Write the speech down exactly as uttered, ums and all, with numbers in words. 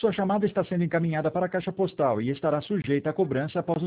Sua chamada está sendo encaminhada para a caixa postal e estará sujeita a cobrança após o